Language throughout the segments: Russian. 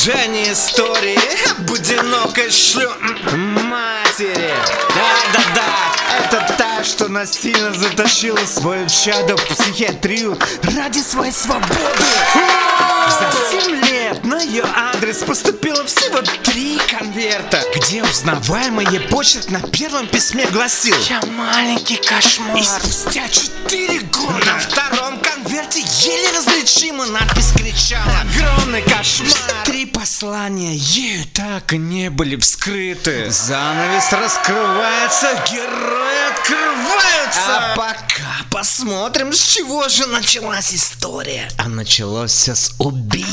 Продолжение истории об одинокой матери. Да, это та, что насильно затащила свою чадо в психиатрию ради своей свободы. За 7 лет на ее адрес поступило всего 3 конверта, где узнаваемый ей почерк на первом письме гласил: «Я маленький кошмар». И спустя 4 года на втором конверте еле различимо надпись кричала: огромный кошмар. 3 послания ею так и не были вскрыты. Занавес раскрывается, герои открываются. А пока посмотрим, с чего же началась история. А началось все с убийцы.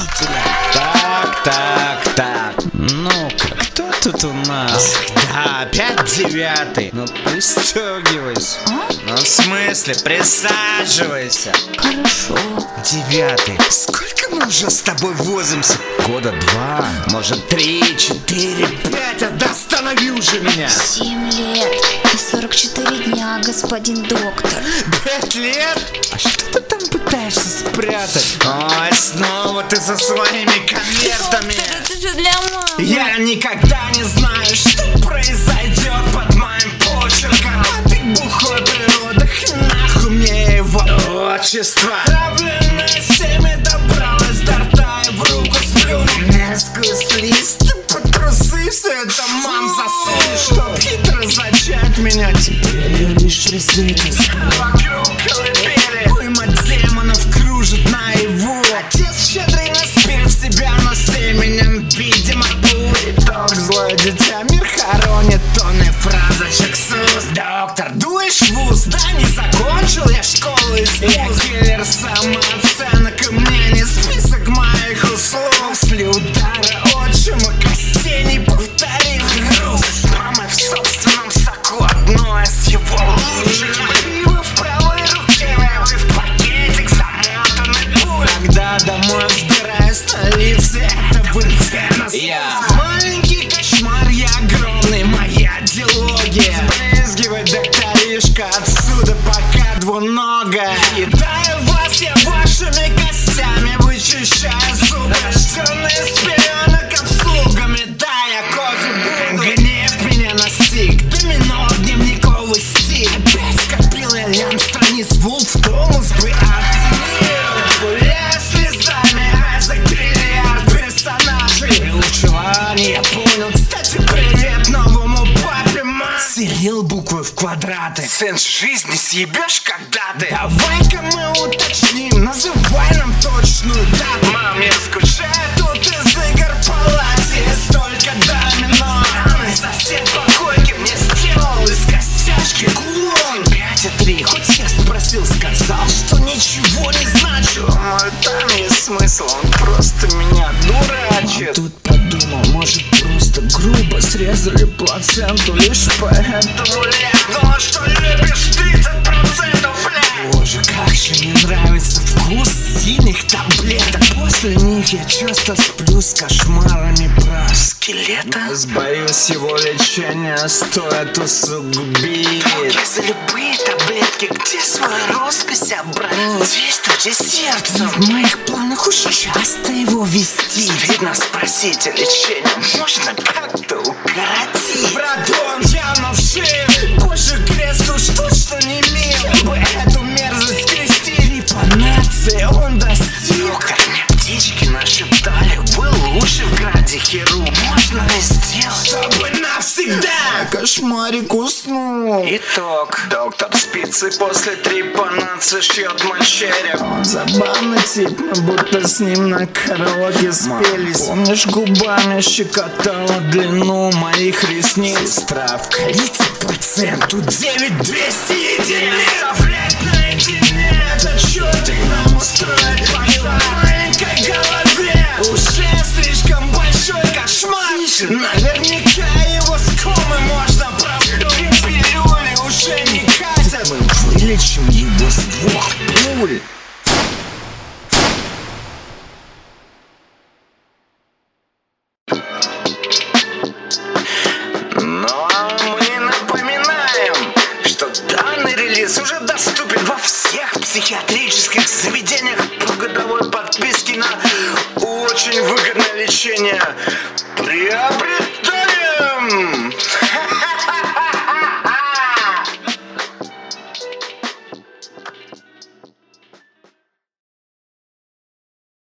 Так. Ну-ка, кто тут у нас? Да, опять 9-й. Ну, пристегивайся. Ну, в смысле, присаживайся. Хорошо. 9-й. Сколько мы уже с тобой возимся? Года 2, может 3, 4, 5. Да останови уже меня. 7 лет и 44 дня, господин доктор. 5 лет? А что ты там пытаешься спрятать? Ой, снова ты со своими конвертами. Доктор, это же для мамы. Я никогда не знаю, что произойдет под моим почерком. А ты бухой природа, нахуй мне его отчество. Травленное семя добралось до рта и в руку сплюнул. Не сквозь лист по трусы, все это мам засунул, чтоб хитро зачать меня. Теперь я лишь присытость. Вокруг колыбели уйма демонов кружит наяву. Отец щедрый на спирт себя, но с именем, видимо, будет. Итог: злое дитя мир хоронит тонны фразочек с уст. Доктор, дуешь в вуз? Да не закончил я школу искусств. Я киллер самооценок, и мне не список моих услуг. После удара отчима костей не повторив груз. С мамой в собственном соку, одно из его лучших. Пиво в правой руке, вы в пакетик замотанный пуль. Когда домой взбираюсь на лифте, это вынос. Я маленький кошмар, я огромный, моя диалогия. Сбрызгивай, докторишка, отсюда пока двуногая. Кидаю вас я вашими костями, вычищая зубы. Рожденный из пеленок обслугами, да, я кофе буду. Гнев меня настиг, домино, дневниковый стиль. Опять скопил я лям страниц, Вулф Томас бы оценил. Гуляю слезами, Айзек триллиард персонажей. Желание я понял, кстати, привет новому папе, мам. Сирил буквы в квадраты. Сенс жизни съебешь когда-то. Давай-ка мы уточним, называй нам точную дату. Мам, я скучаю тут из игр в палате. Столько домино. Странный сосед по койке мне сделал из костяшки кулон. 5 и 3, хоть я спросил, сказал, что ничего не значу. Но там есть смысл, он просто меня дурачит. А тут подумал, может просто грубо срезали плаценту. Лишь поэтому ляпнула, что любишь 30%, бля. Боже, как же мне нравится вкус синих таблеток. После них я часто сплю с кошмарами про скелета. Боюсь, его лечение стоит усугубить. Я за любые таблетки, где свою роспись обронить? Действуйте сердцем. В моих планах уж часто его вести. Видно, спросите лечение, можно как-то укоротить. Братон, явно в шею. Боже, крест уж точно не мил. Бы эту мерзость скрестили по нации он достиг. Доктор, мне птички нашептали, вы лучше в граде хирург. Можно ли сделать, чтобы навсегда? Кошмарик уснул. Итог: доктор спицы после трепанации шьет мой череп. Он забавный тип, мы будто с ним на караоке спелись. Помнишь, губами щекотала длину моих ресниц. Справка, идите пациенту 9200 единиц. Оставлять наедине, это чертик нам устроит пошла в маленькой голове. Уже слишком большой кошмар. Наверняка его с комы можно проснуть. Пилюли уже не катят. Мы вылечим его с 2 пуль. Но мы напоминаем, что данный релиз уже доступен во всех психиатрических заведениях по годовой подписке на очень выгодное лечение. лечения.